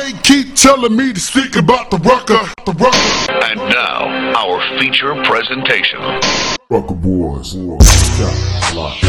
they keep telling me to speak about the rucker. And now, our feature presentation. Rucker Boys. Got a lot.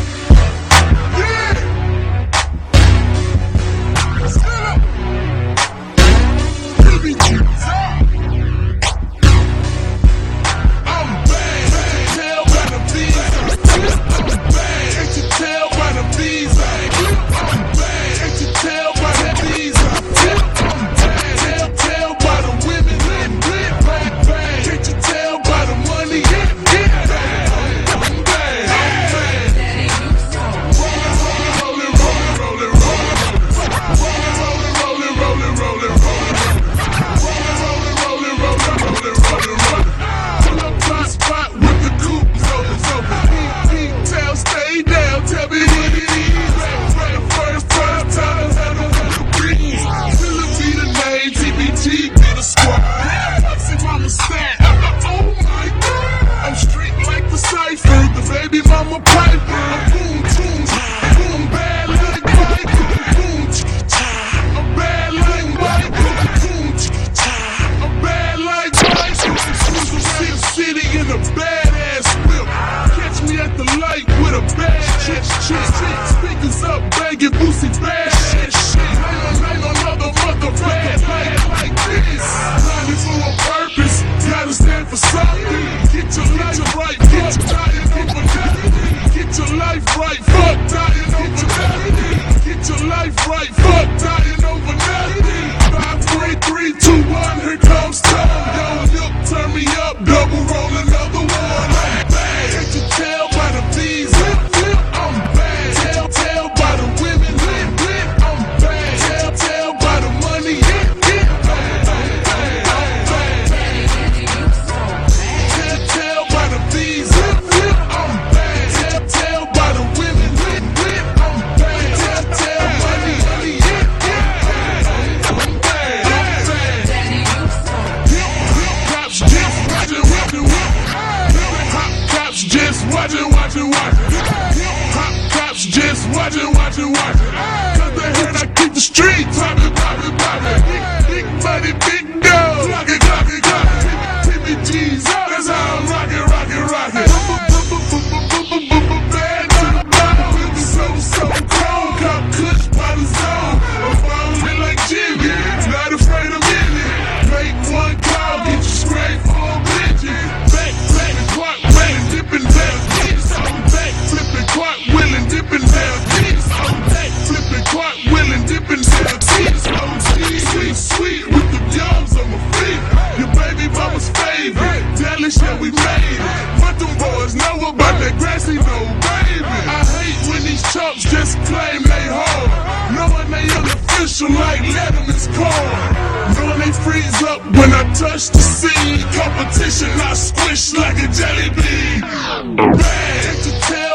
Speakers up, banging Boosie bad shit. Ain't another mother bad like this. Blinded for a purpose, gotta stand for something. Get your life right, fuck dying over nothing. Get your life right, fuck dying over nothing. Get your life right, fuck dying over nothing. 5, 4, 3, 2, 1, here comes time. Yo, look, turn me up, double roll another one. I'm bad, can't you tell by the V's? Watching. Cause they heard I keep the street poppin'. Big money, big dough. Clock it. Timmy G's up. That's how I'm rockin'. Bad to the bone. So cold. Cop kush by the zone. I'm ballin' like Jimmy. Not afraid of any. Make one call, get you scraped for a bitches. Back, quack, wellin', dippin' down. Back, flippin', quack, willin', dippin' down. Sweet with the jobs on my feet. Your baby mama's favorite. Dallas, yeah, we made it. But them boys know about that grassy no baby. I hate when these chumps just claim they hard. Knowing they unofficial like Letterman's card. Knowing they freeze up when I touch the scene. Competition, I squish like a jelly bean. Bad to tell.